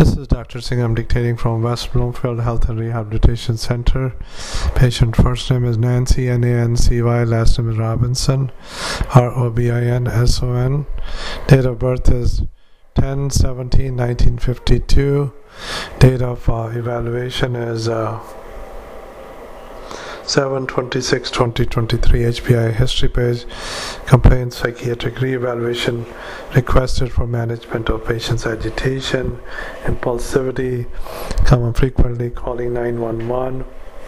This is Dr. Singh. I'm dictating from West Bloomfield Health and Rehabilitation Center. Patient first name is Nancy, Nancy. Last name is Robinson, Robinson. Date of birth is 10/17/1952. Date of evaluation is 7/26/2023. HPI history page. Complaint psychiatric re-evaluation requested for management of patient's agitation, impulsivity, common frequently calling 911.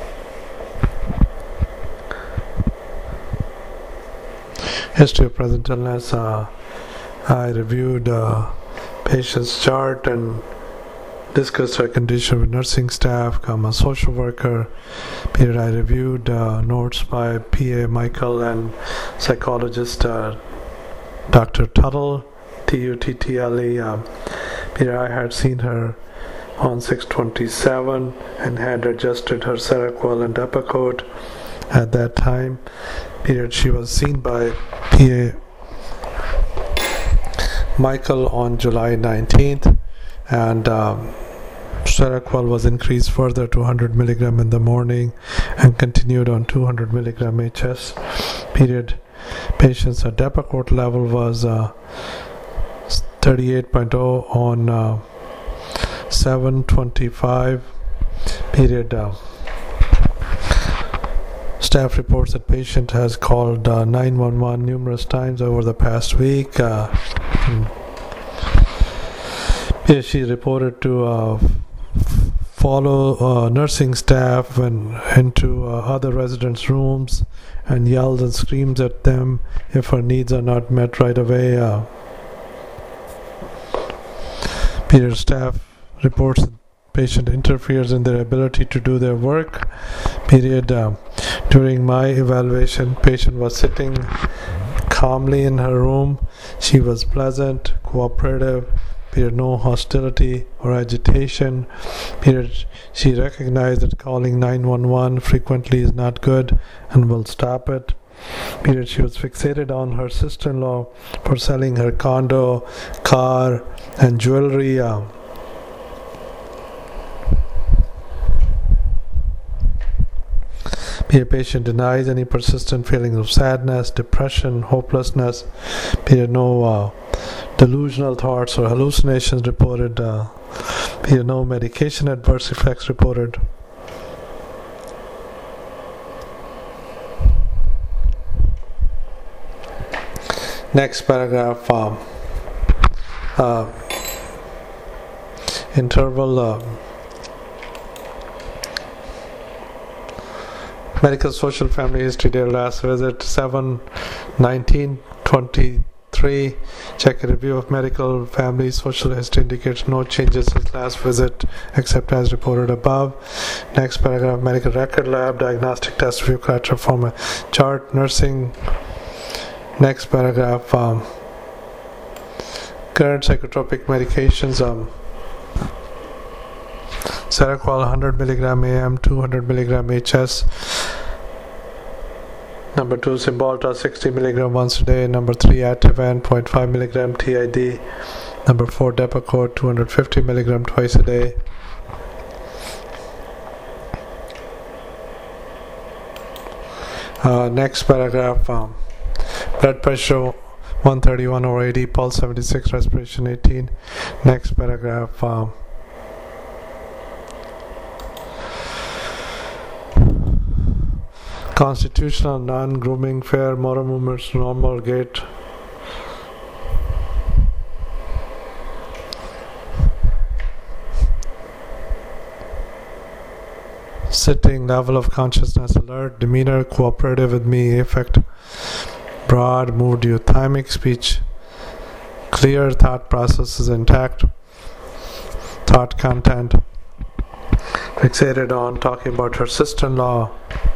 History of present illness. I reviewed patient's chart and discussed her condition with nursing staff, social worker. Period. I reviewed notes by PA Michael and psychologist Dr. Tuttle, Tuttle. Period. I had seen her on 6/27 and had adjusted her Seroquel and Depakote at that time. Period. She was seen by PA Michael on July 19th, and Seroquel was increased further to 100 milligram in the morning and continued on 200 milligram HS. Period. Patient's Depakote level was 38.0 on 7/25. Period. Staff reports that patient has called 911 numerous times over the past week. She reported to follow nursing staff and into other residents' rooms and yells and screams at them if her needs are not met right away. Period. Staff reports that patient interferes in their ability to do their work. Period. During my evaluation, patient was sitting calmly in her room. She was pleasant, cooperative. Period. No hostility or agitation. Period. She recognized that calling 911 frequently is not good and will stop it. Period. She was fixated on her sister-in-law for selling her condo, car, and jewelry. Period. Patient denies any persistent feelings of sadness, depression, hopelessness. Period. No delusional thoughts or hallucinations reported. Period. No medication adverse effects reported. Next paragraph. Interval. Medical social family history. Their last visit 7/19/23. Check a review of medical family social history indicates no changes since last visit except as reported above. Next paragraph. Medical record lab diagnostic test review collateral form a chart nursing. Next paragraph. Current psychotropic medications. Seroquel 100 milligram AM, 200 milligram HS. Number 2, Cymbalta 60 milligram once a day. Number 3, Ativan 0.5 milligram TID. Number 4, Depakote 250 milligram twice a day. Next paragraph. Blood pressure 131/80, pulse 76, respiration 18. Next paragraph. Constitutional, non-grooming, fair, motor movements, normal gait. Sitting, level of consciousness, alert, demeanor, cooperative with me, affect, broad, mood, euthymic, speech, clear, thought process is intact, thought content, fixated on talking about her sister-in-law,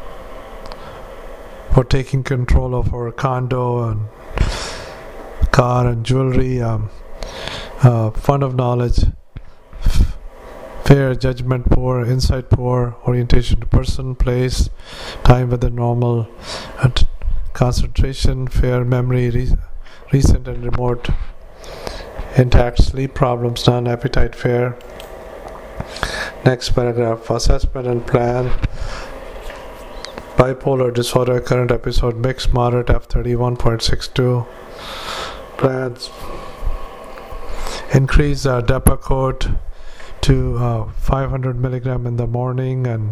for taking control of her condo and car and jewelry, fund of knowledge, fair, judgment poor, insight poor, orientation to person, place, time within normal, concentration, fair, memory, recent and remote, intact, sleep problems, none, appetite fair, Next paragraph, assessment and plan. Bipolar disorder, current episode mixed moderate F31.62. Plans. Increase Depakote to 500 milligram in the morning and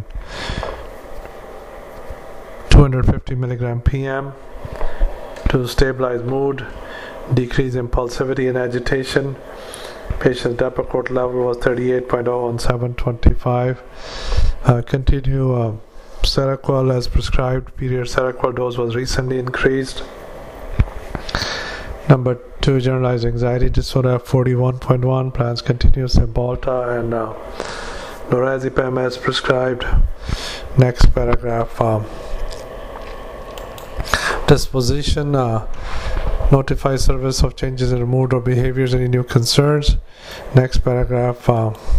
250 milligram PM to stabilize mood, decrease impulsivity and agitation. Patient's Depakote level was 38.0 on 7/25. Continue Seroquel as prescribed. Period Seroquel dose was recently increased. Number 2, generalized anxiety disorder, 41.1. Plans continue Cymbalta and lorazepam as prescribed. Next paragraph, disposition. Notify service of changes in mood or behaviors, any new concerns. Next paragraph,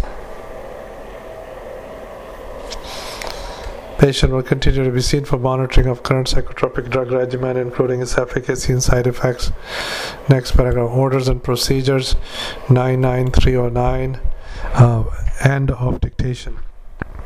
patient will continue to be seen for monitoring of current psychotropic drug regimen, including its efficacy and side effects. Next paragraph, orders and procedures, 99309, end of dictation.